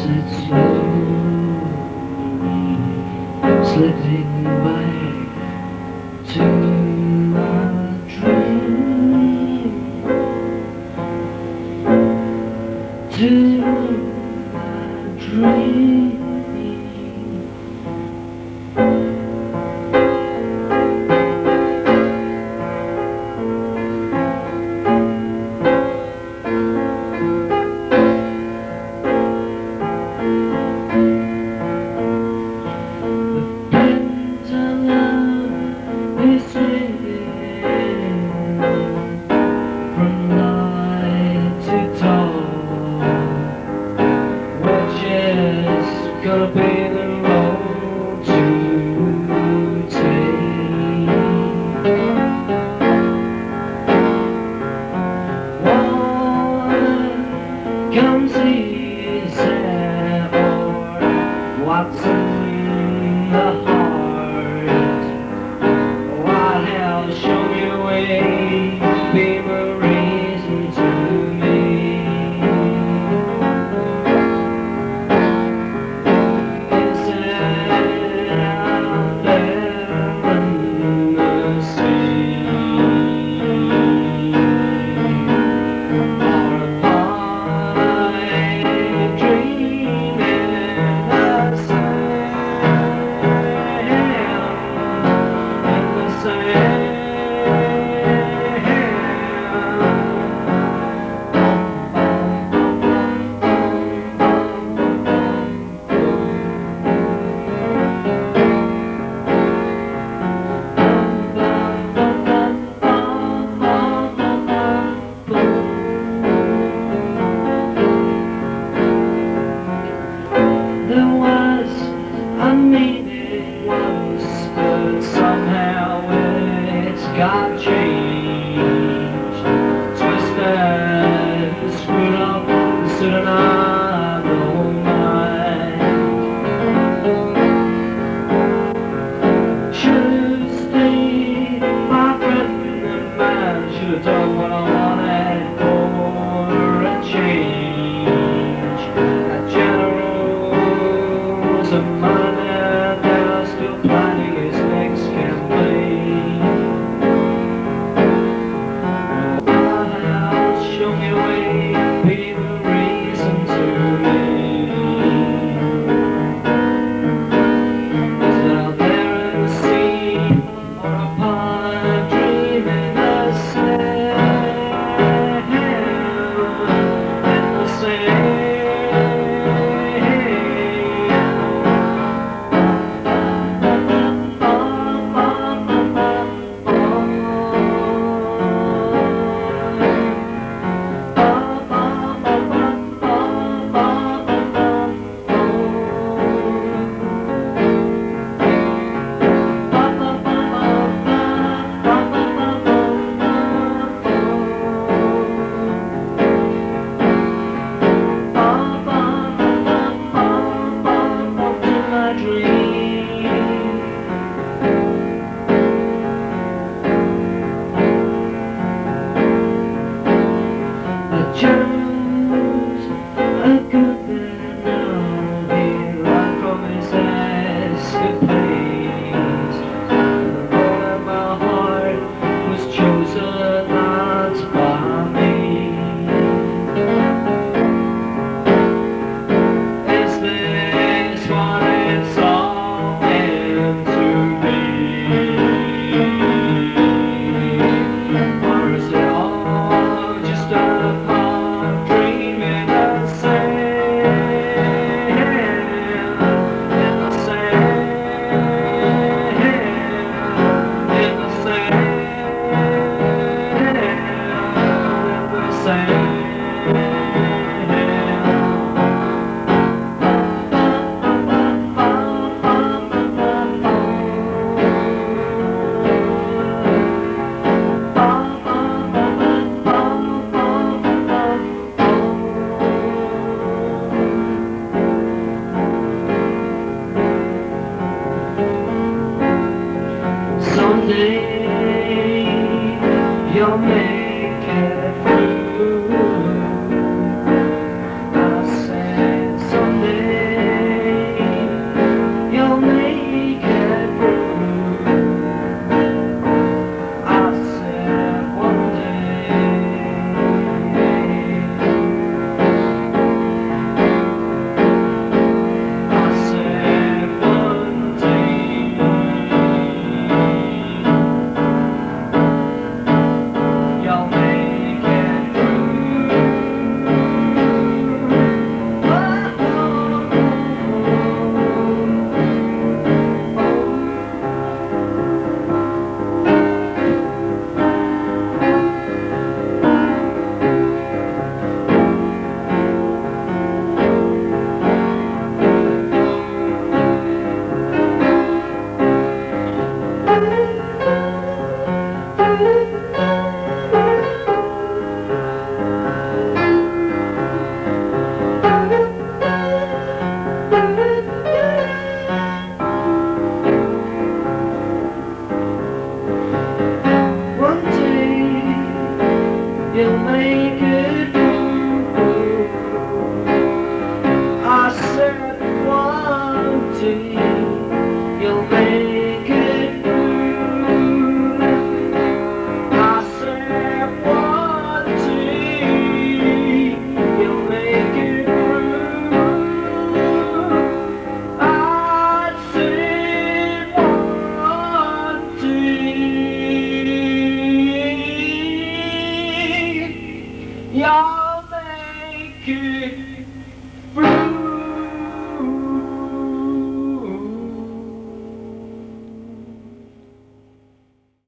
it slowly, slipping back to my dream, to my dream. From light to dawn, which is gonna be the road to take. One comes easy, or what's in the heart? What hell show me way, be my reason to me. Inside out there in the sea, or upon a dream in the sand. There was a meaning once, but somehow it's got changed, twisted, screwed up, stood and I don't mind. Should've stayed, my friend, and man, should've done what I wanted for a change. A general's a man that are still planning his next campaign. I'll show me a way, be the reason to me. Is it out there in the sea, or upon a dream in the sand? In the sand. Chose a good